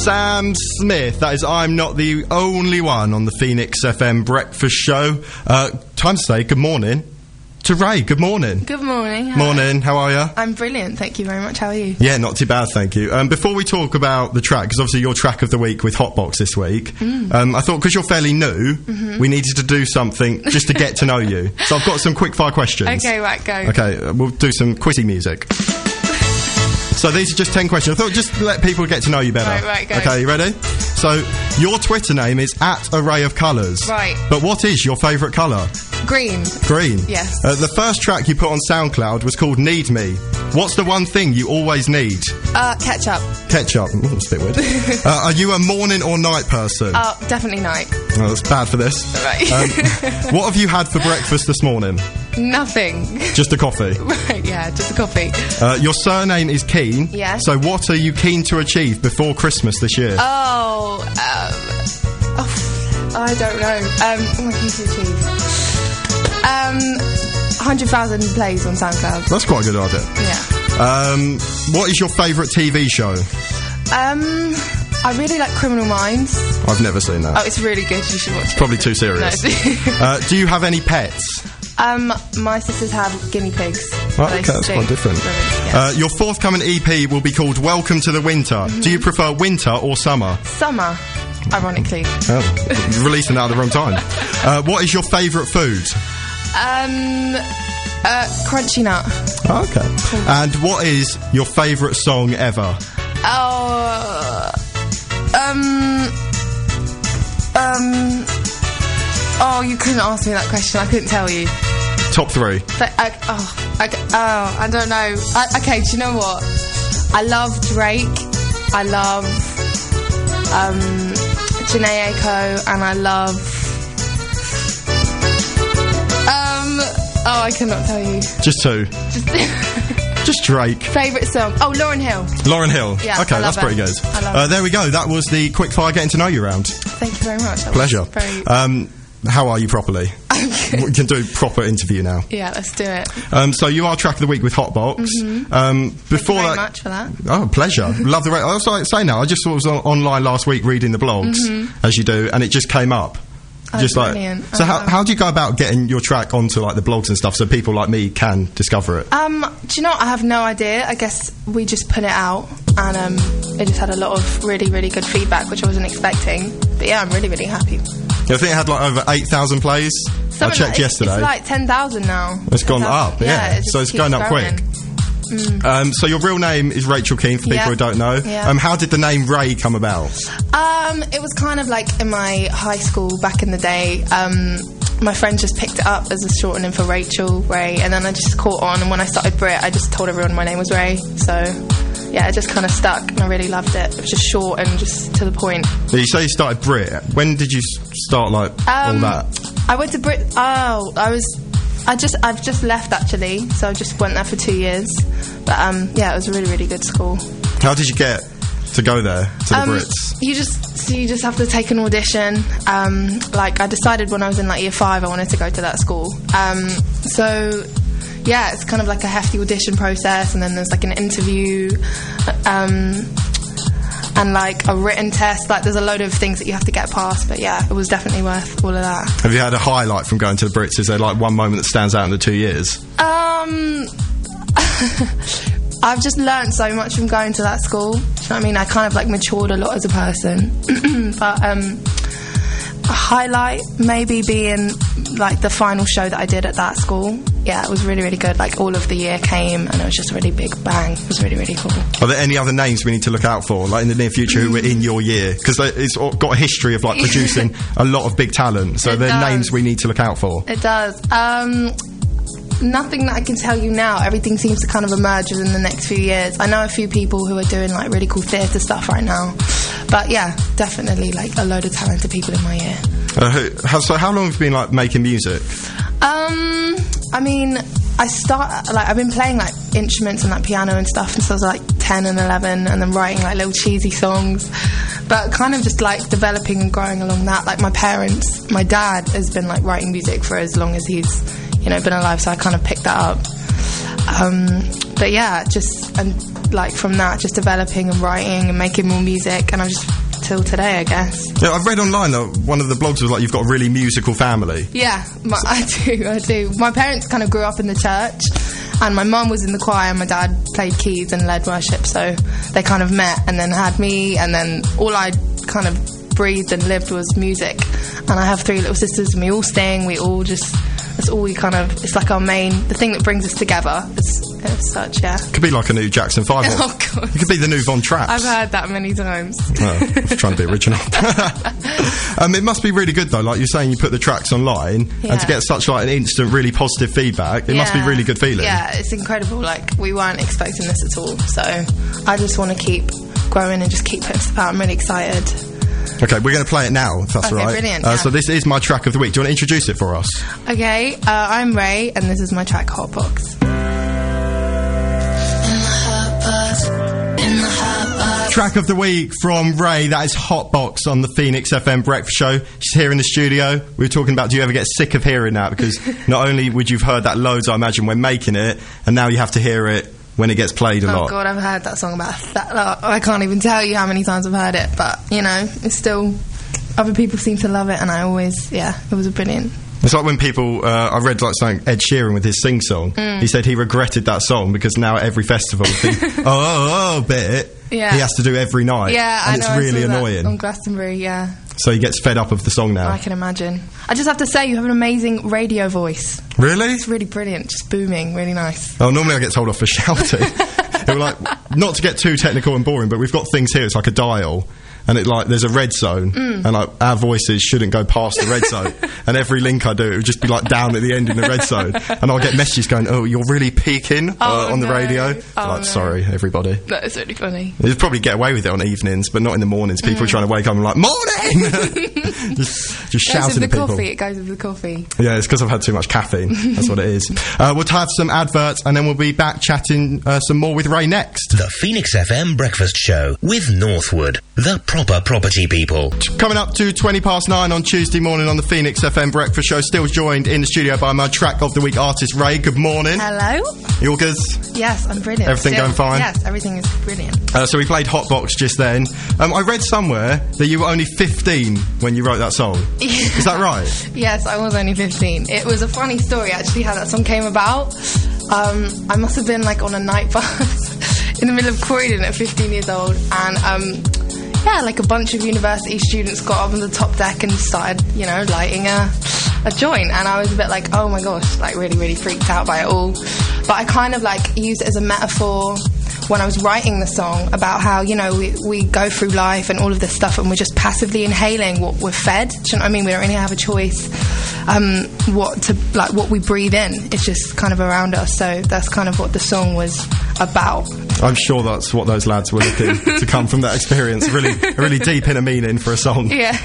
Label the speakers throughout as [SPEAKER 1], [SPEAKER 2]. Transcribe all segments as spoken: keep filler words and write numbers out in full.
[SPEAKER 1] Sam Smith. That is I'm Not the Only One on the Phoenix F M Breakfast Show. Uh, time to say good morning to Ray. Good morning.
[SPEAKER 2] Good morning. How
[SPEAKER 1] Morning. How are you?
[SPEAKER 2] I'm brilliant. Thank you very much. How are you?
[SPEAKER 1] Yeah, not too bad, thank you. Um, before we talk about the track, because obviously your track of the week with Hotbox this week, mm. um, I thought because you're fairly new, mm-hmm. we needed to do something just to get to know you. So I've got some quick fire questions.
[SPEAKER 2] Okay, right, go.
[SPEAKER 1] Okay, uh, we'll do some quizzy music. So these are just ten questions. I thought just let people get to know you better.
[SPEAKER 2] Right, right, go.
[SPEAKER 1] Okay, you ready? So, your Twitter name is at Array of Colours.
[SPEAKER 2] Right.
[SPEAKER 1] But what is your favourite colour?
[SPEAKER 2] Green.
[SPEAKER 1] Green?
[SPEAKER 2] Yes.
[SPEAKER 1] Uh, the first track you put on SoundCloud was called Need Me. What's the one thing you always need?
[SPEAKER 2] Uh, ketchup.
[SPEAKER 1] Ketchup. Ooh, that's a bit weird. uh, are you a morning or night person?
[SPEAKER 2] Uh, definitely night.
[SPEAKER 1] Oh, that's bad for this.
[SPEAKER 2] Right.
[SPEAKER 1] Um, what have you had for breakfast this morning?
[SPEAKER 2] Nothing.
[SPEAKER 1] Just a coffee?
[SPEAKER 2] Right, yeah, just a coffee.
[SPEAKER 1] Uh, your surname is Keen.
[SPEAKER 2] Yes.
[SPEAKER 1] So what are you keen to achieve before Christmas this year?
[SPEAKER 2] Oh, um... Oh, I don't know. Um, what am I keen to achieve? Um, one hundred thousand plays on SoundCloud.
[SPEAKER 1] That's quite a good idea.
[SPEAKER 2] Yeah.
[SPEAKER 1] Um, what is your favourite T V show?
[SPEAKER 2] Um... I really like Criminal Minds.
[SPEAKER 1] I've never seen that.
[SPEAKER 2] Oh, it's really good. You should watch it.
[SPEAKER 1] Probably too serious.
[SPEAKER 2] No.
[SPEAKER 1] uh, do you have any pets?
[SPEAKER 2] Um, my sisters have guinea pigs.
[SPEAKER 1] Oh, okay, that's quite different.
[SPEAKER 2] Yes.
[SPEAKER 1] Uh, your forthcoming E P will be called Welcome to the Winter. Mm-hmm. Do you prefer winter or summer?
[SPEAKER 2] Summer, ironically.
[SPEAKER 1] Oh, releasing out at the wrong time. Uh, what is your favourite food?
[SPEAKER 2] Um, uh, crunchy nut.
[SPEAKER 1] Oh, okay. And what is your favourite song ever?
[SPEAKER 2] Oh, um, um, oh, you couldn't ask me that question. I couldn't tell you.
[SPEAKER 1] Top three.
[SPEAKER 2] But, I, oh, I, oh, I don't know. I, okay, do you know what? I love Drake. I love um, Jhené Aiko, and I love. Um, oh, I cannot tell you.
[SPEAKER 1] Just two.
[SPEAKER 2] Just.
[SPEAKER 1] Just Drake.
[SPEAKER 2] Favourite song? Oh, Lauryn Hill.
[SPEAKER 1] Lauryn Hill.
[SPEAKER 2] Yeah,
[SPEAKER 1] okay,
[SPEAKER 2] I love
[SPEAKER 1] that's pretty
[SPEAKER 2] it.
[SPEAKER 1] good.
[SPEAKER 2] I love
[SPEAKER 1] uh,
[SPEAKER 2] it.
[SPEAKER 1] There we go. That was the quickfire getting to know you round.
[SPEAKER 2] Thank you very much. That
[SPEAKER 1] Pleasure.
[SPEAKER 2] Was very...
[SPEAKER 1] Um, how are you properly?
[SPEAKER 2] I'm
[SPEAKER 1] We can do a proper interview now.
[SPEAKER 2] Yeah, let's do it.
[SPEAKER 1] Um, so you are track of the week with Hotbox.
[SPEAKER 2] Mm-hmm.
[SPEAKER 1] Um, before
[SPEAKER 2] Thank you very
[SPEAKER 1] that,
[SPEAKER 2] much for that.
[SPEAKER 1] Oh, pleasure. Love the. Ra- I was like saying now. I just was on- online last week reading the blogs
[SPEAKER 2] mm-hmm.
[SPEAKER 1] as you do, and it just came up.
[SPEAKER 2] Oh,
[SPEAKER 1] just
[SPEAKER 2] brilliant.
[SPEAKER 1] like so,
[SPEAKER 2] oh,
[SPEAKER 1] how,
[SPEAKER 2] wow.
[SPEAKER 1] how do you go about getting your track onto like the blogs and stuff so people like me can discover it?
[SPEAKER 2] Um, do you know what? I have no idea. I guess we just put it out, and um, it just had a lot of really, really good feedback, which I wasn't expecting. But yeah, I'm really, really happy.
[SPEAKER 1] Yeah, I think it had like over eight thousand plays.
[SPEAKER 2] Something
[SPEAKER 1] I checked
[SPEAKER 2] like,
[SPEAKER 1] yesterday.
[SPEAKER 2] It's like ten thousand now.
[SPEAKER 1] It's gone up, yeah.
[SPEAKER 2] yeah it
[SPEAKER 1] so it's
[SPEAKER 2] keeps
[SPEAKER 1] going up
[SPEAKER 2] growing.
[SPEAKER 1] quick. Mm. Um, so your real name is Rachel Keane, for people
[SPEAKER 2] yeah.
[SPEAKER 1] who don't know.
[SPEAKER 2] Yeah.
[SPEAKER 1] Um, how did the name Ray come about?
[SPEAKER 2] Um, it was kind of like in my high school back in the day. Um, my friend just picked it up as a shortening for Rachel, Ray, and then I just caught on. And when I started Brit, I just told everyone my name was Ray. So yeah, it just kind of stuck, and I really loved it. It was just short and just to the point.
[SPEAKER 1] You say you started Brit. When did you start like
[SPEAKER 2] Um,
[SPEAKER 1] all that?
[SPEAKER 2] I went to Brit. Oh, I was. I just. I've just left actually, so I just went there for two years. But um, yeah, it was a really, really good school.
[SPEAKER 1] How did you get to go there to the
[SPEAKER 2] Um,
[SPEAKER 1] Brits?
[SPEAKER 2] You just. So you just have to take an audition. Um, like I decided when I was in like year five, I wanted to go to that school. Um, so. Yeah, it's kind of like a hefty audition process, and then there's like an interview, um, and like a written test. Like there's a load of things that you have to get past, but yeah, it was definitely worth all of that.
[SPEAKER 1] Have you had a highlight from going to the Brits? Is there like one moment that stands out in the two years?
[SPEAKER 2] Um, I've just learned so much from going to that school. Do you know what I mean? I kind of like matured a lot as a person, but um. a highlight maybe being like the final show that I did at that school. Yeah, it was really, really good. Like all of the year came and it was just a really big bang. It was really, really cool.
[SPEAKER 1] Are there any other names we need to look out for, like in the near future, who were in your year? Because it's got a history of like producing a lot of big talent. So
[SPEAKER 2] It
[SPEAKER 1] there are
[SPEAKER 2] does.
[SPEAKER 1] names we need to look out for.
[SPEAKER 2] It does. Um, nothing that I can tell you now. Everything seems to kind of emerge within the next few years. I know a few people who are doing like really cool theatre stuff right now. But yeah, definitely like a load of talented people in my year.
[SPEAKER 1] Uh, who, how, so how long have you been like making music?
[SPEAKER 2] Um, I mean, I start like I've been playing like instruments and like piano and stuff since I was like ten and eleven, and then writing like little cheesy songs. But kind of just like developing and growing along that. Like my parents, my dad has been like writing music for as long as he's, you know, been alive. So I kind of picked that up. Um, but yeah, just and like from that, just developing and writing and making more music, and I'm just till today, I guess.
[SPEAKER 1] Yeah, I've read online that one of the blogs was like you've got a really musical family.
[SPEAKER 2] Yeah, my, I do, I do. My parents kind of grew up in the church, and my mum was in the choir, and my dad played keys and led worship, so they kind of met and then had me, and then all I kind of breathed and lived was music. And I have three little sisters, and we all sing, we all just, that's all we kind of, it's like our main, the thing that brings us together as, as such, yeah.
[SPEAKER 1] Could be like a new Jackson five.
[SPEAKER 2] Oh, God.
[SPEAKER 1] It could be the new Von Traps.
[SPEAKER 2] I've heard that many times.
[SPEAKER 1] Oh, I was trying to be original. um, it must be really good though, like you're saying, you put the tracks online,
[SPEAKER 2] yeah.
[SPEAKER 1] and to get such like an instant, really positive feedback, it yeah. must be really good feeling.
[SPEAKER 2] Yeah, it's incredible. Like, we weren't expecting this at all, so I just want to keep growing and just keep putting stuff out. I'm really excited.
[SPEAKER 1] Okay, we're going to play it now, if that's
[SPEAKER 2] okay,
[SPEAKER 1] all right.
[SPEAKER 2] Brilliant,
[SPEAKER 1] uh,
[SPEAKER 2] yeah.
[SPEAKER 1] So this is my track of the week. Do you want to introduce it for us?
[SPEAKER 2] Okay, uh, I'm Ray, and this is my track, Hotbox.
[SPEAKER 1] Track of the week from Ray, that is Hotbox on the Phoenix F M Breakfast Show. She's here in the studio. We were talking about, do you ever get sick of hearing that? Because not only would you've heard that loads, I imagine, when making it, and now you have to hear it when it gets played a
[SPEAKER 2] oh
[SPEAKER 1] lot.
[SPEAKER 2] Oh God, I've heard that song about that lot. I can't even tell you how many times I've heard it, but, you know, it's still, other people seem to love it, and I always, yeah, it was a brilliant.
[SPEAKER 1] It's like when people, uh, I read like something, Ed Sheeran with his Sing Song, mm. he said he regretted that song because now at every festival, the oh, oh, oh bit,
[SPEAKER 2] yeah.
[SPEAKER 1] he has to do every night.
[SPEAKER 2] Yeah,
[SPEAKER 1] and
[SPEAKER 2] I know,
[SPEAKER 1] it's really
[SPEAKER 2] I saw
[SPEAKER 1] annoying.
[SPEAKER 2] That on Glastonbury, yeah.
[SPEAKER 1] So he gets fed up of the song now.
[SPEAKER 2] I can imagine. I just have to say, you have an amazing radio voice.
[SPEAKER 1] Really?
[SPEAKER 2] It's really brilliant, just booming, really nice.
[SPEAKER 1] Oh, normally I get told off for shouting. It was like, not to get too technical and boring, but we've got things here, it's like a dial. And it like there's a red zone, mm. and like our voices shouldn't go past the red zone. And every link I do, it would just be like down at the end in the red zone. And I'll get messages going, "Oh, you're really peaking uh,
[SPEAKER 2] oh,
[SPEAKER 1] on the
[SPEAKER 2] no.
[SPEAKER 1] radio."
[SPEAKER 2] Oh,
[SPEAKER 1] like,
[SPEAKER 2] no.
[SPEAKER 1] sorry, everybody.
[SPEAKER 2] That is really funny.
[SPEAKER 1] You'd probably get away with it on evenings, but not in the mornings. People mm. are trying to wake up and like, "Morning!" just just shouting at people.
[SPEAKER 2] Coffee. It goes with the coffee.
[SPEAKER 1] Yeah, it's because I've had too much caffeine. That's what it is. Uh, we'll have some adverts, and then we'll be back chatting uh, some more with Ray next.
[SPEAKER 3] The Phoenix F M Breakfast Show with Northwood, the proper property people.
[SPEAKER 1] Coming up to twenty past nine on Tuesday morning on the Phoenix F M Breakfast Show. Still joined in the studio by my track of the week artist, Ray. Good morning.
[SPEAKER 2] Hello.
[SPEAKER 1] You all good?
[SPEAKER 2] Yes, I'm brilliant.
[SPEAKER 1] Everything
[SPEAKER 2] Still,
[SPEAKER 1] going fine?
[SPEAKER 2] Yes, everything is brilliant.
[SPEAKER 1] Uh, so we played Hotbox just then. Um, I read somewhere that you were only fifteen when you wrote that song. Yeah. Is that right?
[SPEAKER 2] Yes, I was only fifteen. It was a funny story, actually, how that song came about. Um, I must have been, like, on a night bus in the middle of Croydon at fifteen years old, and... Um, yeah, like a bunch of university students got up on the top deck and started, you know, lighting a, a joint. And I was a bit like, oh my gosh, like really, really freaked out by it all. But I kind of like used it as a metaphor when I was writing the song about how, you know, we, we go through life and all of this stuff and we're just passively inhaling what we're fed. Do you know what I mean? We don't really have a choice um, what to, like, what we breathe in. It's just kind of around us. So that's kind of what the song was about.
[SPEAKER 1] I'm sure that's what those lads were looking to come from that experience. Really, really deep inner meaning for a song.
[SPEAKER 2] Yeah.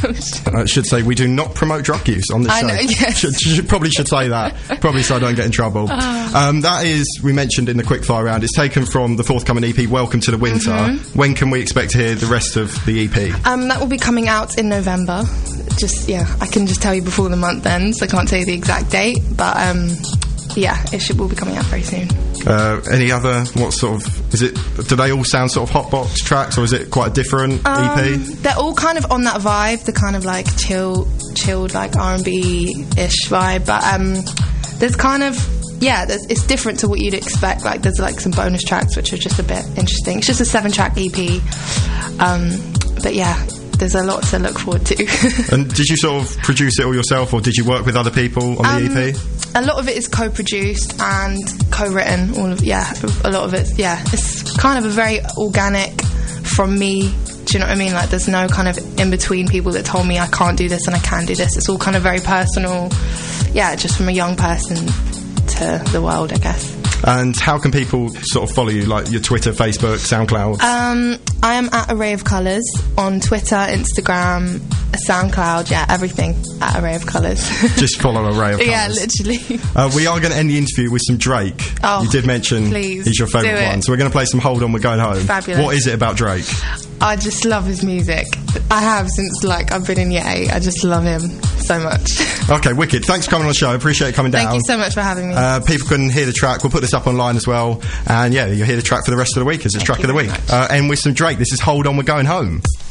[SPEAKER 1] I should say we do not promote drug use on this
[SPEAKER 2] I
[SPEAKER 1] show.
[SPEAKER 2] know, yes.
[SPEAKER 1] should, should, probably should say that. Probably so I don't get in trouble. Uh. Um, that is, we mentioned in the quickfire round, it's taken from the forthcoming E P, Welcome to the Winter. Mm-hmm. When can we expect to hear the rest of the E P?
[SPEAKER 2] Um, that will be coming out in November. Just, yeah, I can just tell you before the month ends. I can't tell you the exact date, but um, yeah, it should, will be coming out very soon.
[SPEAKER 1] Uh, any other, what sort of, is it, do they all sound sort of Hotbox tracks, or is it quite a different um, E P?
[SPEAKER 2] They're all kind of on that vibe, the kind of like chill, chilled like R and B-ish vibe, but um, there's kind of, yeah, there's, it's different to what you'd expect. Like there's like some bonus tracks which are just a bit interesting. It's just a seven track E P, um, but yeah, there's a lot to look forward to.
[SPEAKER 1] And did you sort of produce it all yourself, or did you work with other people on
[SPEAKER 2] um,
[SPEAKER 1] the E P?
[SPEAKER 2] A lot of it is co-produced and co-written. All of yeah, a lot of it. Yeah, it's kind of a very organic from me. Do you know what I mean? Like, there's no kind of in between people that told me I can't do this and I can do this. It's all kind of very personal. Yeah, just from a young person to the world, I guess.
[SPEAKER 1] And how can people sort of follow you, like your Twitter, Facebook, SoundCloud?
[SPEAKER 2] Um, I am at Array of Colours on Twitter, Instagram, SoundCloud, yeah, everything at Array of Colours. Just
[SPEAKER 1] follow Array of Colours.
[SPEAKER 2] Yeah, literally.
[SPEAKER 1] Uh, we are going to end the interview with some Drake.
[SPEAKER 2] Oh,
[SPEAKER 1] you did mention
[SPEAKER 2] please,
[SPEAKER 1] he's your favourite one. So we're going to play some Hold On, We're Going Home.
[SPEAKER 2] Fabulous.
[SPEAKER 1] What is it about Drake?
[SPEAKER 2] I just love his music. I have since, like, I've been in year eight. I just love him so much.
[SPEAKER 1] Okay, wicked. Thanks for coming on the show. Appreciate you coming down.
[SPEAKER 2] Thank you so much for having me.
[SPEAKER 1] Uh, people can hear the track. We'll put this up online as well. And yeah, you'll hear the track for the rest of the week as it's
[SPEAKER 2] Thank
[SPEAKER 1] track
[SPEAKER 2] you
[SPEAKER 1] of the
[SPEAKER 2] very
[SPEAKER 1] week.
[SPEAKER 2] much.
[SPEAKER 1] Uh, and with some Drake, this is Hold On, We're Going Home.